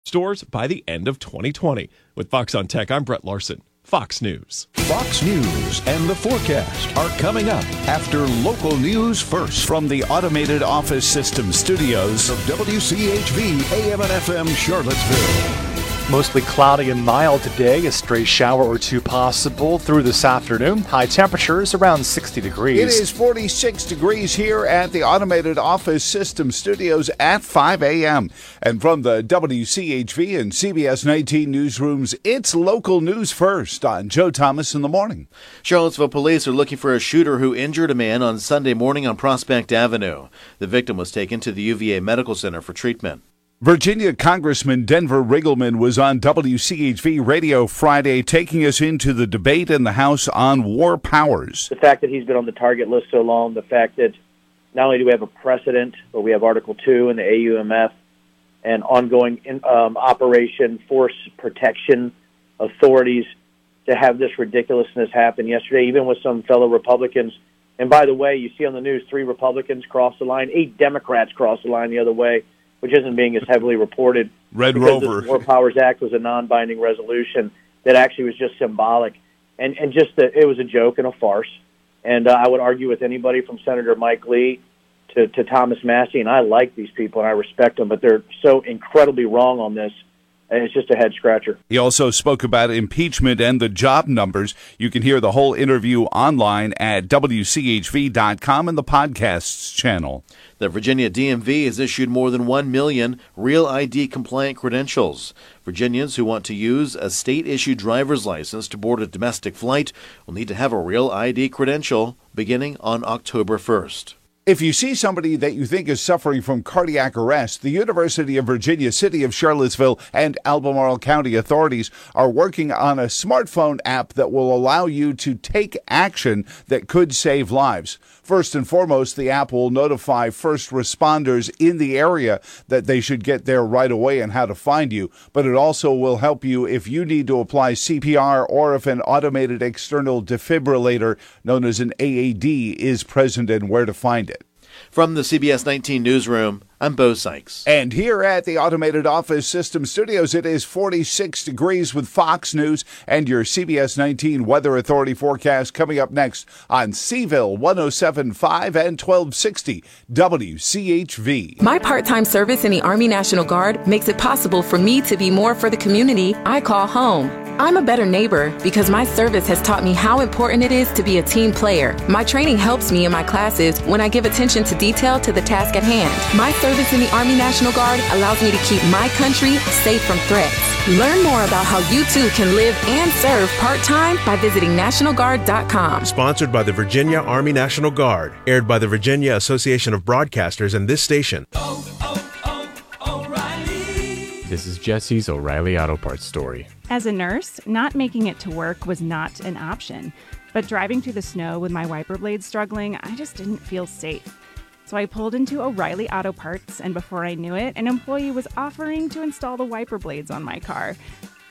stores by the end of 2020. With Fox on Tech, I'm Brett Larson, Fox News. Fox News and the forecast are coming up after local news first from the Automated Office System studios of WCHV AM and FM Charlottesville. Mostly cloudy and mild today, a stray shower or two possible through this afternoon. High temperatures around 60 degrees. It is 46 degrees here at the Automated Office System studios at 5 a.m. And from the WCHV and CBS 19 newsrooms, it's local news first on Joe Thomas in the morning. Charlottesville police are looking for a shooter who injured a man on Sunday morning on Prospect Avenue. The victim was taken to the UVA Medical Center for treatment. Virginia Congressman Denver Riggleman was on WCHV Radio Friday, taking us into the debate in the House on war powers. The fact that he's been on the target list so long, the fact that not only do we have a precedent, but we have Article 2 in the AUMF and ongoing Operation Force Protection Authorities to have this ridiculousness happen yesterday, even with some fellow Republicans. And by the way, you see on the news 3 Republicans cross the line, 8 Democrats cross the line the other way, which isn't being as heavily reported. Red because Rover. The War Powers Act was a non-binding resolution that actually was just symbolic. And just that it was a joke and a farce. And I would argue with anybody from Senator Mike Lee to Thomas Massie, and I like these people and I respect them, but they're so incredibly wrong on this. And it's just a head-scratcher. He also spoke about impeachment and the job numbers. You can hear the whole interview online at WCHV.com and the podcasts channel. The Virginia DMV has issued more than 1 million Real ID-compliant credentials. Virginians who want to use a state-issued driver's license to board a domestic flight will need to have a Real ID credential beginning on October 1st. If you see somebody that you think is suffering from cardiac arrest, the University of Virginia, City of Charlottesville, and Albemarle County authorities are working on a smartphone app that will allow you to take action that could save lives. First and foremost, the app will notify first responders in the area that they should get there right away and how to find you. But it also will help you if you need to apply CPR or if an automated external defibrillator known as an AAD is present and where to find it. From the CBS 19 newsroom, I'm Bo Sykes. And here at the Automated Office System studios, it is 46 degrees with Fox News and your CBS 19 Weather Authority forecast coming up next on Seville 107.5 and 1260 WCHV. My part-time service in the Army National Guard makes it possible for me to be more for the community I call home. I'm a better neighbor because my service has taught me how important it is to be a team player. My training helps me in my classes when I give attention to detail to the task at hand. My service in the Army National Guard allows me to keep my country safe from threats. Learn more about how you too can live and serve part-time by visiting NationalGuard.com. Sponsored by the Virginia Army National Guard. Aired by the Virginia Association of Broadcasters and this station. O'Reilly. This is Jesse's O'Reilly Auto Parts story. As a nurse, not making it to work was not an option. But driving through the snow with my wiper blades struggling, I just didn't feel safe. So I pulled into O'Reilly Auto Parts, and before I knew it, an employee was offering to install the wiper blades on my car.